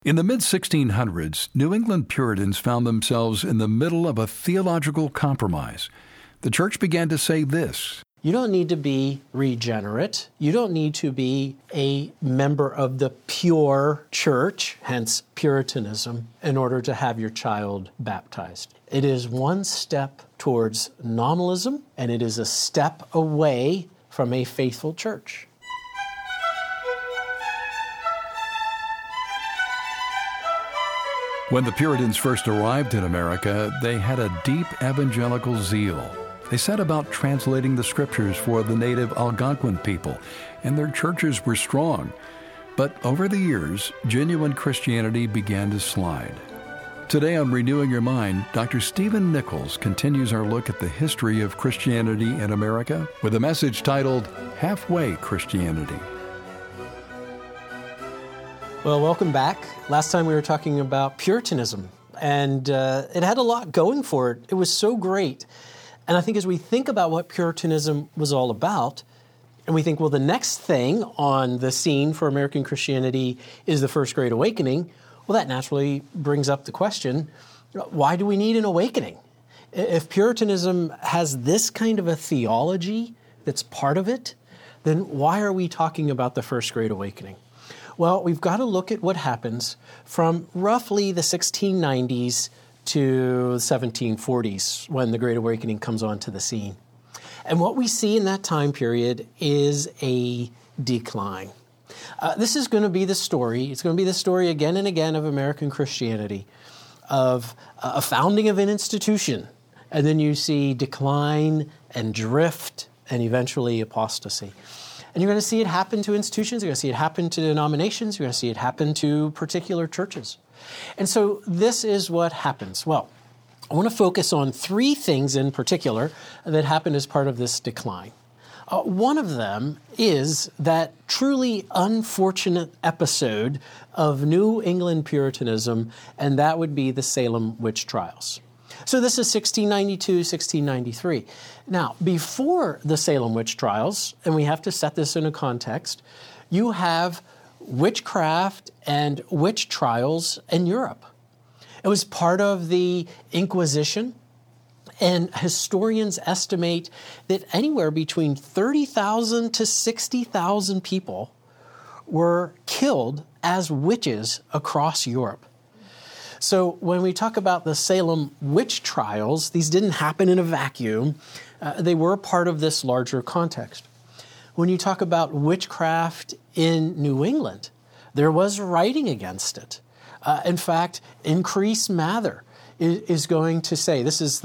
In the mid-1600s, New England Puritans found themselves in the middle of a theological compromise. The church began to say this: you don't need to be regenerate. You don't need to be a member of the pure church, hence Puritanism, in order to have your child baptized. It is one step towards nominalism, and it is a step away from a faithful church. When the Puritans first arrived in America, they had a deep evangelical zeal. They set about translating the scriptures for the native Algonquin people, and their churches were strong. But over the years, genuine Christianity began to slide. Today on Renewing Your Mind, Dr. Stephen Nichols continues our look at the history of Christianity in America with a message titled Halfway Christianity. Well, welcome back. Last time we were talking about Puritanism, and it had a lot going for it. It was so great. And I think as we think about what Puritanism was all about, and we think, well, the next thing on the scene for American Christianity is the First Great Awakening, well, that naturally brings up the question, why do we need an awakening? If Puritanism has this kind of a theology that's part of it, then why are we talking about the First Great Awakening? Well, we've got to look at what happens from roughly the 1690s to the 1740s when the Great Awakening comes onto the scene. And what we see in that time period is a decline. This is going to be the story. It's going to be the story again and again of American Christianity, of a founding of an institution, and then you see decline and drift and eventually apostasy. And you're going to see it happen to institutions, you're going to see it happen to denominations, you're going to see it happen to particular churches. And so this is what happens. Well, I want to focus on three things in particular that happened as part of this decline. One of them is that truly unfortunate episode of New England Puritanism, and that would be the Salem witch trials. So this is 1692, 1693. Now, before the Salem witch trials, and we have to set this in a context, you have witchcraft and witch trials in Europe. It was part of the Inquisition, and historians estimate that anywhere between 30,000 to 60,000 people were killed as witches across Europe. So when we talk about the Salem witch trials, these didn't happen in a vacuum. They were part of this larger context. When you talk about witchcraft in New England, there was writing against it. In fact, Increase Mather is going to say, this is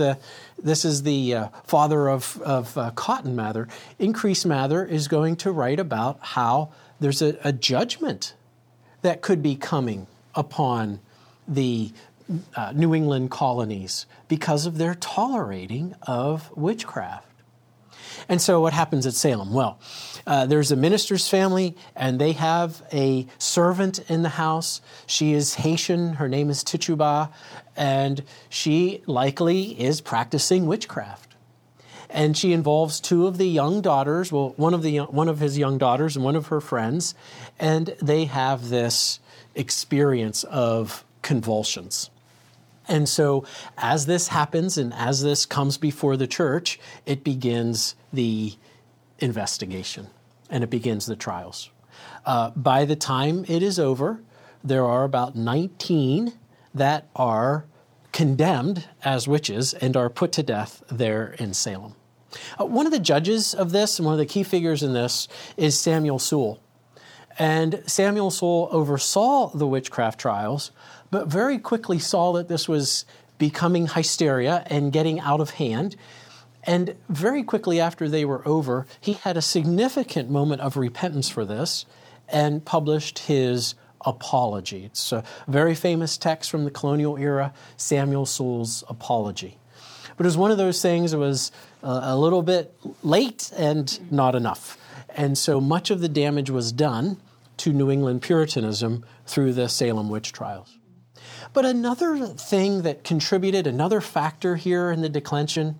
the father of Cotton Mather. Increase Mather is going to write about how there's a judgment that could be coming upon the New England colonies because of their tolerating of witchcraft. And so what happens at Salem? Well, there's a minister's family, and they have a servant in the house. She is Haitian. Her name is Tituba, and she likely is practicing witchcraft. And she involves two of the young daughters, well, one of his young daughters and one of her friends, and they have this experience of convulsions. And so as this happens and as this comes before the church, it begins the investigation and it begins the trials. By the time it is over, there are about 19 that are condemned as witches and are put to death there in Salem. One of the judges of this and one of the key figures in this is Samuel Sewall. And Samuel Sewall oversaw the witchcraft trials, but very quickly saw that this was becoming hysteria and getting out of hand. And very quickly after they were over, he had a significant moment of repentance for this and published his Apology. It's a very famous text from the colonial era, Samuel Sewall's Apology. But it was one of those things that was a little bit late and not enough. And so much of the damage was done to New England Puritanism through the Salem witch trials. But another thing that contributed, another factor here in the declension,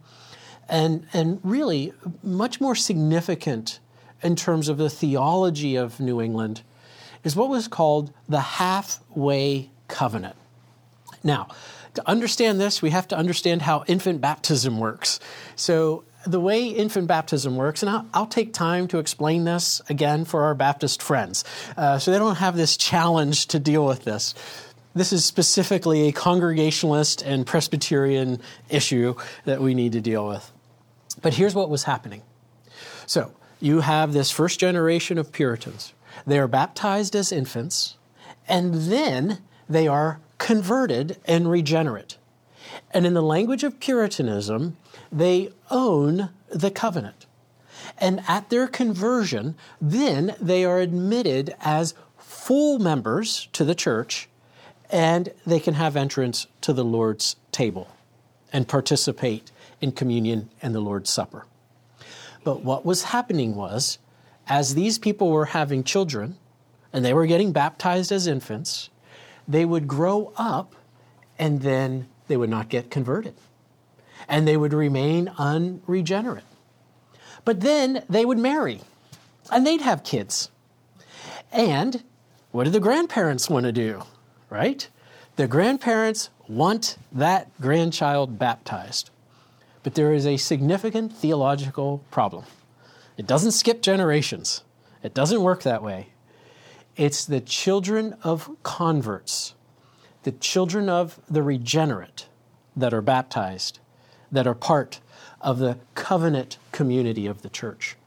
and really much more significant in terms of the theology of New England, is what was called the halfway covenant. Now, to understand this, we have to understand how infant baptism works. So the way infant baptism works, and I'll take time to explain this again for our Baptist friends, so they don't have this challenge to deal with this. This is specifically a Congregationalist and Presbyterian issue that we need to deal with. But here's what was happening. So you have this first generation of Puritans. They are baptized as infants, and then they are converted and regenerate. And in the language of Puritanism, they own the covenant. And at their conversion, then they are admitted as full members to the church, and they can have entrance to the Lord's table and participate in communion and the Lord's Supper. But what was happening was, as these people were having children, and they were getting baptized as infants, they would grow up, and then they would not get converted. And they would remain unregenerate. But then they would marry, and they'd have kids. And what do the grandparents want to do, right? The grandparents want that grandchild baptized. But there is a significant theological problem. It doesn't skip generations. It doesn't work that way. It's the children of converts, the children of the regenerate that are baptized, that are part of the covenant community of the church.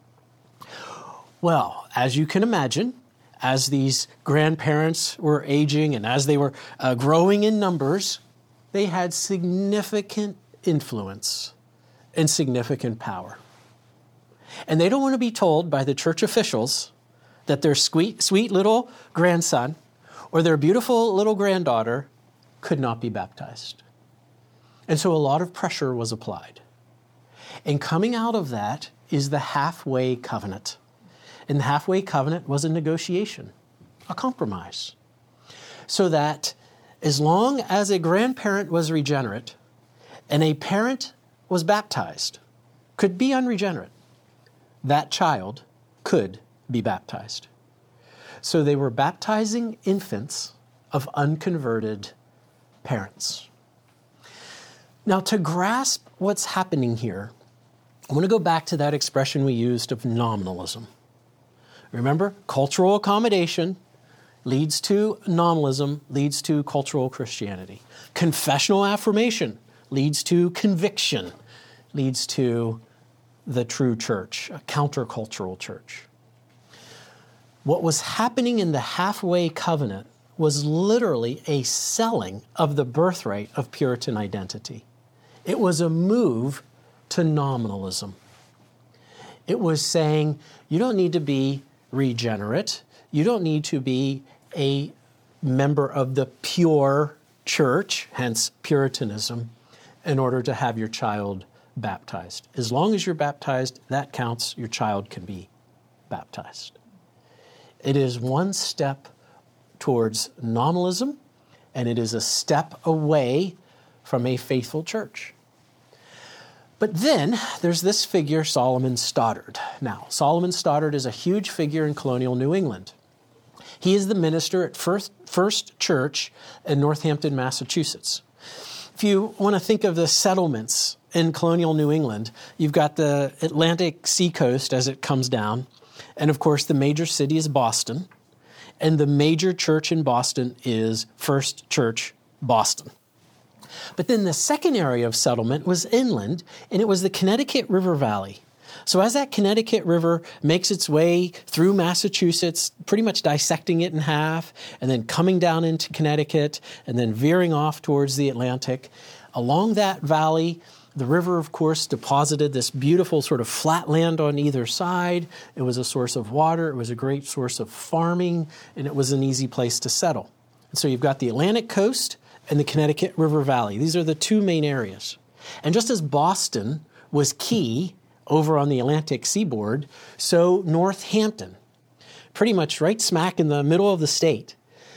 Well, as you can imagine, as these grandparents were aging and as they were growing in numbers, they had significant influence and significant power. And they don't want to be told by the church officials that their sweet little grandson or their beautiful little granddaughter could not be baptized. And so a lot of pressure was applied. And coming out of that is the halfway covenant. And the halfway covenant was a negotiation, a compromise. So that as long as a grandparent was regenerate and a parent was baptized, could be unregenerate, that child could be baptized. So they were baptizing infants of unconverted parents. Now, to grasp what's happening here, I want to go back to that expression we used of nominalism. Remember, cultural accommodation leads to nominalism, leads to cultural Christianity. Confessional affirmation leads to conviction, leads to the true church, a countercultural church. What was happening in the halfway covenant was literally a selling of the birthright of Puritan identity. It was a move to nominalism. It was saying, you don't need to be regenerate. You don't need to be a member of the pure church, hence Puritanism, in order to have your child baptized. As long as you're baptized, that counts. Your child can be baptized. It is one step towards nominalism, and it is a step away from a faithful church. But then there's this figure, Solomon Stoddard. Now, Solomon Stoddard is a huge figure in colonial New England. He is the minister at First Church in Northampton, Massachusetts. If you want to think of the settlements in colonial New England, you've got the Atlantic seacoast as it comes down, and of course the major city is Boston, and the major church in Boston is First Church Boston. But then the second area of settlement was inland, and it was the Connecticut River Valley. So as that Connecticut River makes its way through Massachusetts, pretty much dissecting it in half, and then coming down into Connecticut, and then veering off towards the Atlantic, along that valley, the river, of course, deposited this beautiful sort of flat land on either side. It was a source of water. It was a great source of farming, and it was an easy place to settle. And so you've got the Atlantic coast and the Connecticut River Valley. These are the two main areas. And just as Boston was key over on the Atlantic seaboard, so Northampton, pretty much right smack in the middle of the state,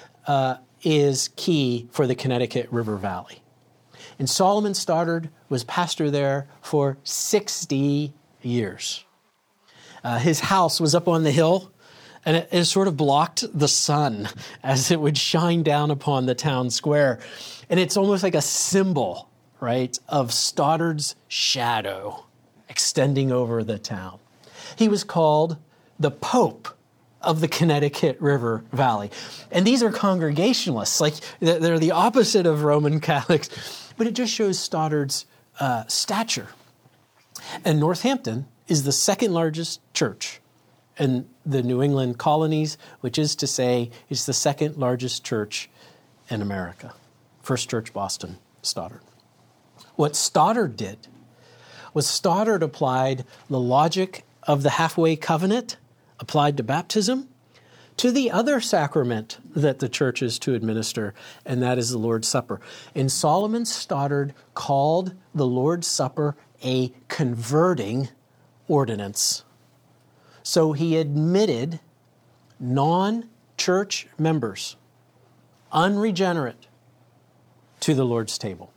is key for the Connecticut River Valley. And Solomon Stoddard was pastor there for 60 years. His house was up on the hill And it sort of blocked the sun as it would shine down upon the town square. And it's almost like a symbol, right, of Stoddard's shadow extending over the town. He was called the Pope of the Connecticut River Valley. And these are Congregationalists, like they're the opposite of Roman Catholics, but it just shows Stoddard's stature. And Northampton is the second largest church in the New England colonies, which is to say, it's the second largest church in America. First Church, Boston, Stoddard. What Stoddard did was Stoddard applied the logic of the halfway covenant applied to baptism to the other sacrament that the church is to administer, and that is the Lord's Supper. And Solomon Stoddard called the Lord's Supper a converting ordinance. So he admitted non-church members, unregenerate, to the Lord's table,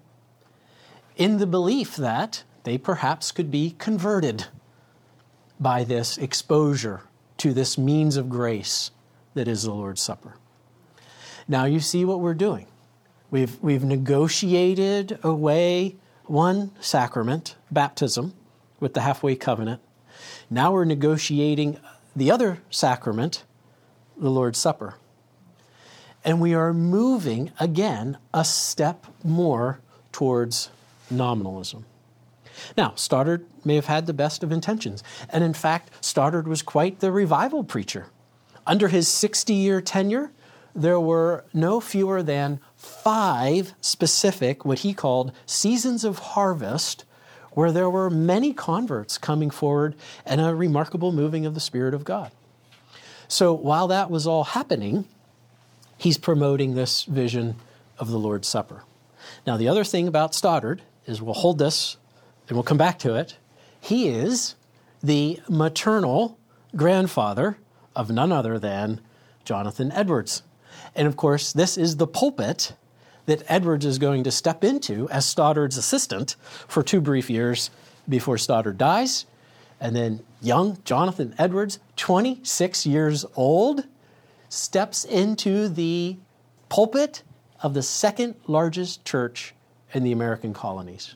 in the belief that they perhaps could be converted by this exposure to this means of grace that is the Lord's Supper. Now you see what we're doing. We've negotiated away one sacrament, baptism, with the halfway covenant. Now we're negotiating the other sacrament, the Lord's Supper. And we are moving, again, a step more towards nominalism. Now, Stoddard may have had the best of intentions. And in fact, Stoddard was quite the revival preacher. Under his 60-year tenure, there were no fewer than 5 specific, what he called seasons of harvest, where there were many converts coming forward and a remarkable moving of the Spirit of God. So while that was all happening, he's promoting this vision of the Lord's Supper. Now, the other thing about Stoddard is, we'll hold this and we'll come back to it. He is the maternal grandfather of none other than Jonathan Edwards. And of course, this is the pulpit that Edwards is going to step into as Stoddard's assistant for 2 brief years before Stoddard dies. And then young Jonathan Edwards, 26 years old, steps into the pulpit of the second largest church in the American colonies,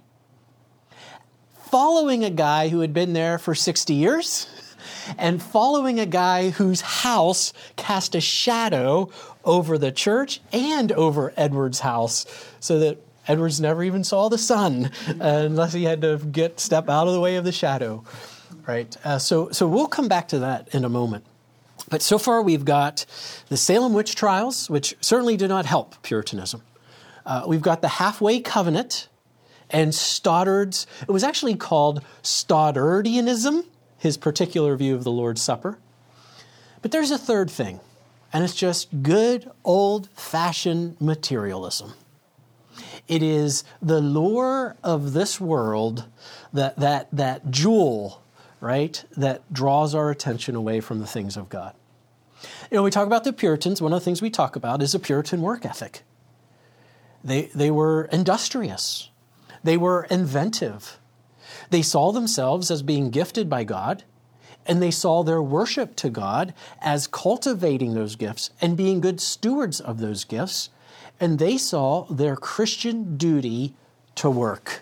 following a guy who had been there for 60 years and following a guy whose house cast a shadow over the church and over Edwards' house, so that Edwards never even saw the sun unless he had to step out of the way of the shadow. Right? So we'll come back to that in a moment. But so far we've got the Salem witch trials, which certainly did not help Puritanism. We've got the halfway covenant and Stoddard's, it was actually called Stoddardianism, his particular view of the Lord's Supper. But there's a third thing, and it's just good old-fashioned materialism. It is the lure of this world, that jewel, right, that draws our attention away from the things of God. You know, we talk about the Puritans. One of the things we talk about is a Puritan work ethic. They were industrious. They were inventive. They saw themselves as being gifted by God, and they saw their worship to God as cultivating those gifts and being good stewards of those gifts, and they saw their Christian duty to work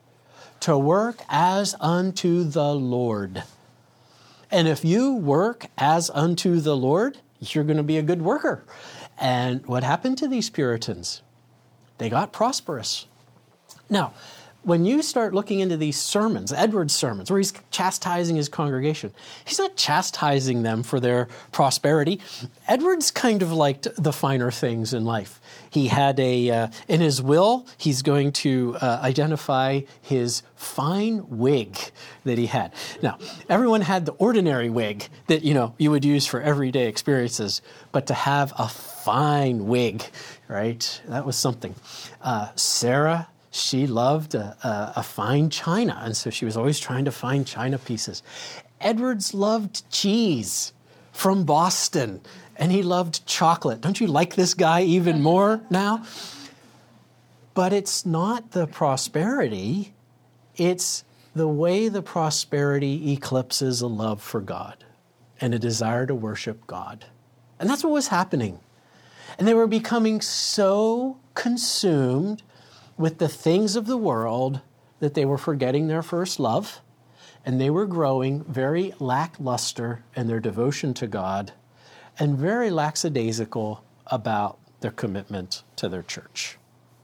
as unto the Lord. And if you work as unto the Lord, you're going to be a good worker. And what happened to these Puritans? They got prosperous. Now, when you start looking into these sermons, Edwards' sermons, where he's chastising his congregation, he's not chastising them for their prosperity. Edwards kind of liked the finer things in life. He had in his will, he's going to identify his fine wig that he had. Now, everyone had the ordinary wig that, you would use for everyday experiences, but to have a fine wig, right? That was something. Sarah, she loved a fine china, and so she was always trying to find china pieces. Edwards loved cheese from Boston, and he loved chocolate. Don't you like this guy even more now? But it's not the prosperity, it's the way the prosperity eclipses a love for God and a desire to worship God. And that's what was happening. And they were becoming so consumed with the things of the world that they were forgetting their first love, and they were growing very lackluster in their devotion to God and very lackadaisical about their commitment to their church.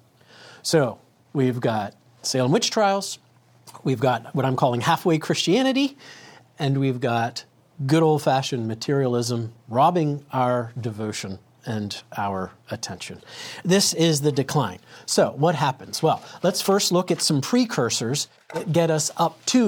So we've got Salem witch trials, we've got what I'm calling halfway Christianity, and we've got good old-fashioned materialism robbing our devotion and our attention. This is the decline. So what happens? Well, let's first look at some precursors that get us up to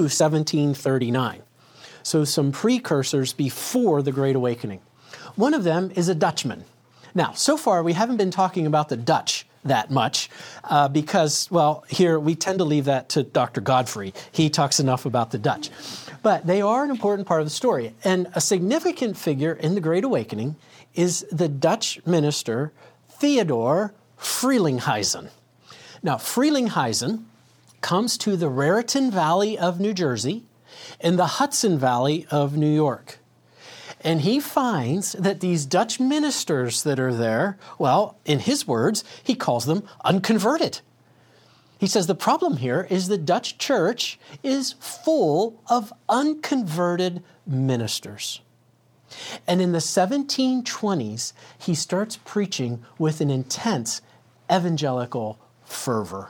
1739. So some precursors before the Great Awakening. One of them is a Dutchman. Now, so far we haven't been talking about the Dutch that much because, well, here we tend to leave that to Dr. Godfrey. He talks enough about the Dutch. But they are an important part of the story. And a significant figure in the Great Awakening is the Dutch minister Theodore Frelinghuysen. Now, Frelinghuysen comes to the Raritan Valley of New Jersey and the Hudson Valley of New York. And he finds that these Dutch ministers that are there, well, in his words, he calls them unconverted. He says the problem here is the Dutch church is full of unconverted ministers. And in the 1720s, he starts preaching with an intense evangelical fervor.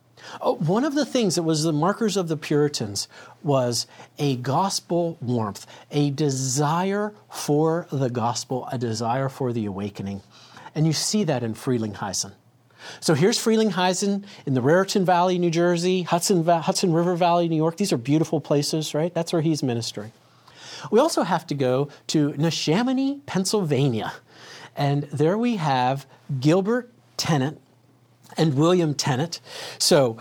One of the things that was the markers of the Puritans was a gospel warmth, a desire for the gospel, a desire for the awakening. And you see that in Frelinghuysen. So here's Frelinghuysen in the Raritan Valley, New Jersey, Hudson River Valley, New York. These are beautiful places, right? That's where he's ministering. We also have to go to Neshaminy, Pennsylvania. And there we have Gilbert Tennent and William Tennent. So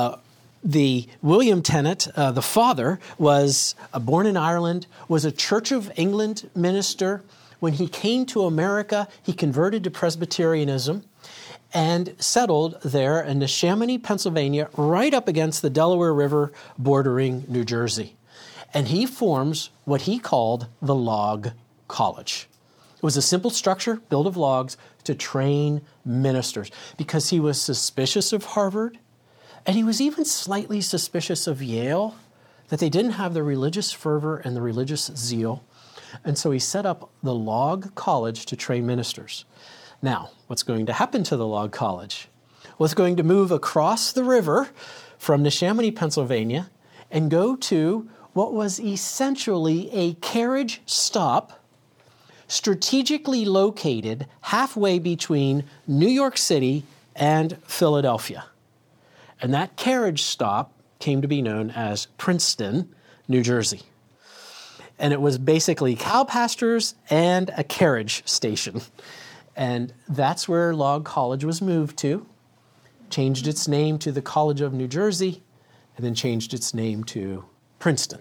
the William Tennent, the father, was born in Ireland, was a Church of England minister. When he came to America, he converted to Presbyterianism and settled there in Neshaminy, Pennsylvania, right up against the Delaware River bordering New Jersey. And he forms what he called the Log College. It was a simple structure built of logs to train ministers because he was suspicious of Harvard and he was even slightly suspicious of Yale, that they didn't have the religious fervor and the religious zeal. And so he set up the Log College to train ministers. Now, what's going to happen to the Log College? Well, it's going to move across the river from Neshaminy, Pennsylvania, and go to what was essentially a carriage stop strategically located halfway between New York City and Philadelphia. And that carriage stop came to be known as Princeton, New Jersey. And it was basically cow pastures and a carriage station. And that's where Log College was moved to, changed its name to the College of New Jersey, and then changed its name to Princeton.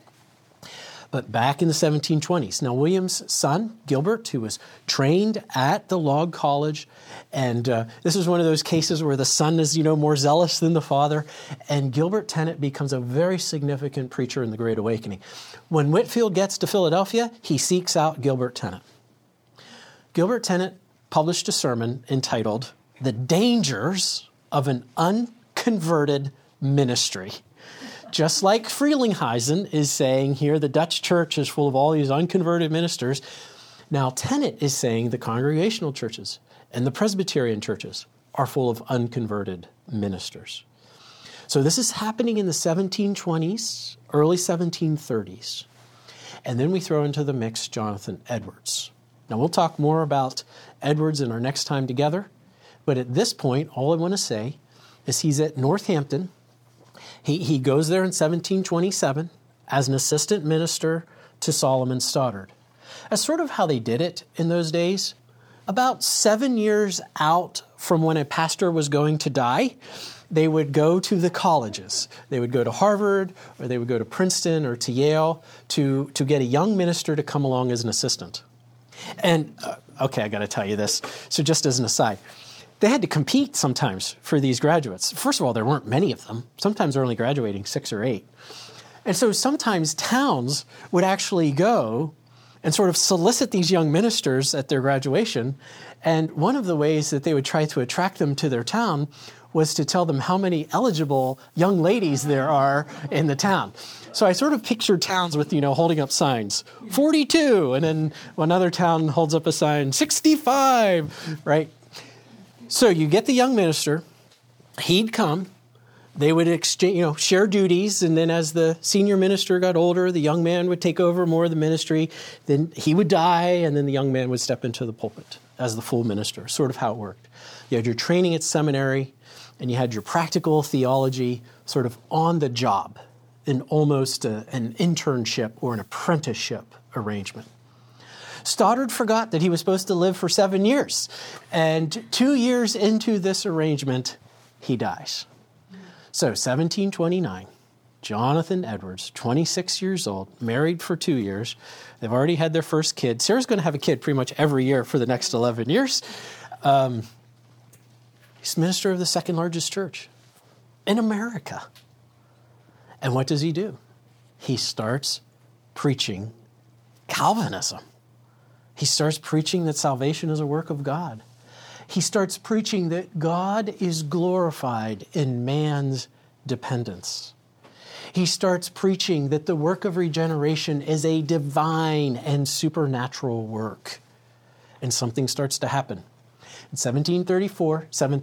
But back in the 1720s, now William's son, Gilbert, who was trained at the Log College, and this is one of those cases where the son is, more zealous than the father, and Gilbert Tennent becomes a very significant preacher in the Great Awakening. When Whitefield gets to Philadelphia, he seeks out Gilbert Tennent. Gilbert Tennent published a sermon entitled, "The Dangers of an Unconverted Ministry." Just like Frelinghuysen is saying here, the Dutch church is full of all these unconverted ministers. Now Tennent is saying the congregational churches and the Presbyterian churches are full of unconverted ministers. So this is happening in the 1720s, early 1730s. And then we throw into the mix Jonathan Edwards. Now we'll talk more about Edwards in our next time together. But at this point, all I want to say is he's at Northampton. He goes there in 1727 as an assistant minister to Solomon Stoddard. That's sort of how they did it in those days. About 7 years out from when a pastor was going to die, they would go to the colleges. They would go to Harvard, or they would go to Princeton or to Yale to get a young minister to come along as an assistant. And, okay, I got to tell you this. So just as an aside, they had to compete sometimes for these graduates. First of all, there weren't many of them. Sometimes they're only graduating 6 or 8. And so sometimes towns would actually go and sort of solicit these young ministers at their graduation. And one of the ways that they would try to attract them to their town was to tell them how many eligible young ladies there are in the town. So I sort of picture towns with, holding up signs, 42, and then another town holds up a sign, 65, right? So you get the young minister, he'd come, they would exchange, share duties, and then as the senior minister got older, the young man would take over more of the ministry, then he would die, and then the young man would step into the pulpit as the full minister, sort of how it worked. You had your training at seminary, and you had your practical theology sort of on the job in almost an internship or an apprenticeship arrangement. Stoddard forgot that he was supposed to live for 7 years, and 2 years into this arrangement, he dies. So 1729, Jonathan Edwards, 26 years old, married for 2 years. They've already had their first kid. Sarah's going to have a kid pretty much every year for the next 11 years. He's minister of the second largest church in America. And what does he do? He starts preaching Calvinism. He starts preaching that salvation is a work of God. He starts preaching that God is glorified in man's dependence. He starts preaching that the work of regeneration is a divine and supernatural work. And something starts to happen. In 1734,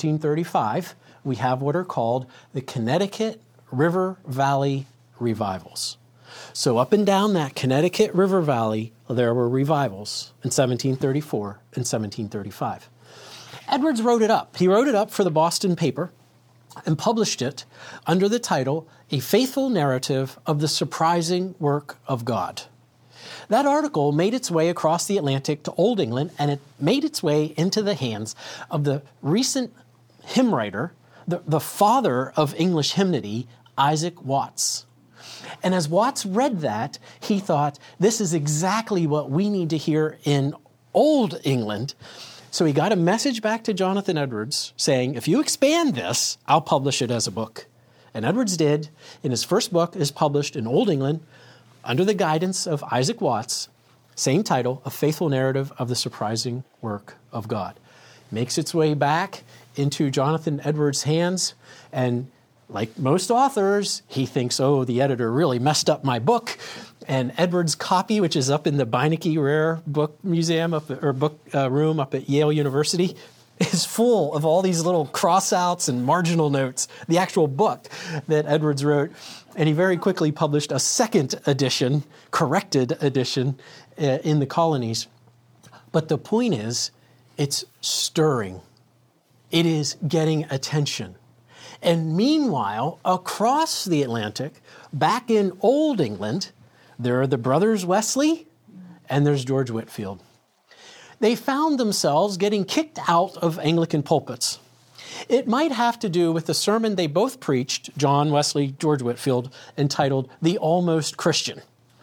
1735, we have what are called the Connecticut River Valley Revivals. So up and down that Connecticut River Valley, there were revivals in 1734 and 1735. Edwards wrote it up. He wrote it up for the Boston paper and published it under the title, A Faithful Narrative of the Surprising Work of God. That article made its way across the Atlantic to Old England, and it made its way into the hands of the recent hymn writer, the father of English hymnody, Isaac Watts. And as Watts read that, he thought, this is exactly what we need to hear in Old England. So he got a message back to Jonathan Edwards saying, if you expand this, I'll publish it as a book. And Edwards did, and his first book is published in Old England under the guidance of Isaac Watts, same title, A Faithful Narrative of the Surprising Work of God. Makes its way back into Jonathan Edwards' hands, and like most authors, he thinks, oh, the editor really messed up my book. And Edwards' copy, which is up in the Beinecke Rare Book Museum book room up at Yale University, is full of all these little cross-outs and marginal notes, the actual book that Edwards wrote. And he very quickly published a second edition, corrected edition, in the colonies. But the point is, it's stirring. It is getting attention. And meanwhile, across the Atlantic, back in Old England, there are the brothers Wesley and there's George Whitefield. They found themselves getting kicked out of Anglican pulpits. It might have to do with the sermon they both preached, John Wesley, George Whitefield, entitled The Almost Christian.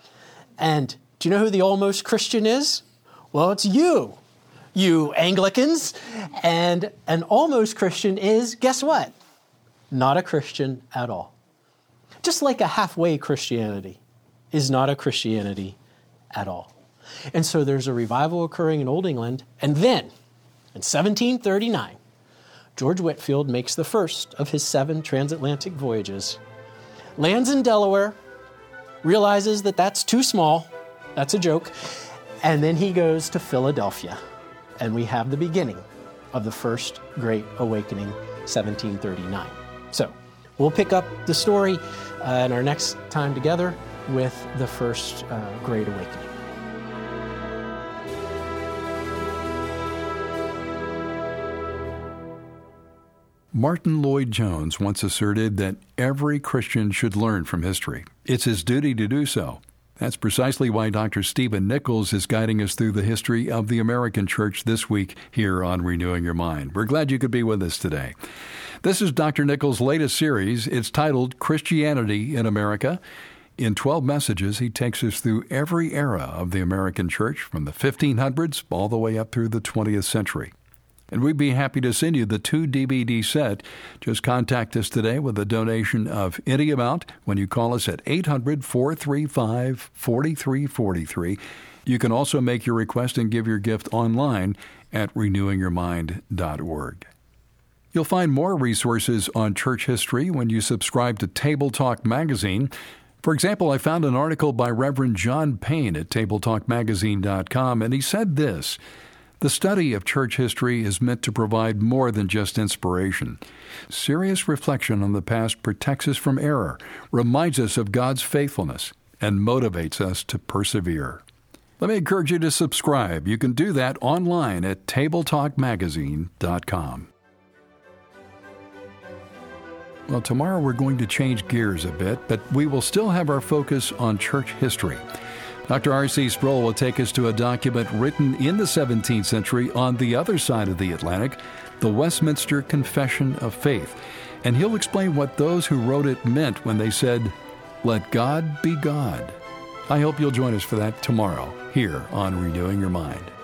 And do you know who the Almost Christian is? Well, it's you Anglicans. And an almost Christian is, guess what? Not a Christian at all. Just like a halfway Christianity is not a Christianity at all. And so there's a revival occurring in Old England. And then, in 1739, George Whitefield makes the first of his 7 transatlantic voyages, lands in Delaware, realizes that that's too small, that's a joke, and then he goes to Philadelphia. And we have the beginning of the First Great Awakening, 1739. So we'll pick up the story in our next time together with the First Great Awakening. Martin Lloyd-Jones once asserted that every Christian should learn from history. It's his duty to do so. That's precisely why Dr. Stephen Nichols is guiding us through the history of the American Church this week here on Renewing Your Mind. We're glad you could be with us today. This is Dr. Nichols' latest series. It's titled Christianity in America. In 12 messages, he takes us through every era of the American Church, from the 1500s all the way up through the 20th century. And we'd be happy to send you the 2 DVD set. Just contact us today with a donation of any amount when you call us at 800-435-4343. You can also make your request and give your gift online at renewingyourmind.org. You'll find more resources on church history when you subscribe to Table Talk Magazine. For example, I found an article by Reverend John Payne at tabletalkmagazine.com, and he said this: "The study of church history is meant to provide more than just inspiration. Serious reflection on the past protects us from error, reminds us of God's faithfulness, and motivates us to persevere." Let me encourage you to subscribe. You can do that online at tabletalkmagazine.com. Well, tomorrow we're going to change gears a bit, but we will still have our focus on church history. Dr. R.C. Sproul will take us to a document written in the 17th century on the other side of the Atlantic, the Westminster Confession of Faith. And he'll explain what those who wrote it meant when they said, "Let God be God." I hope you'll join us for that tomorrow here on Renewing Your Mind.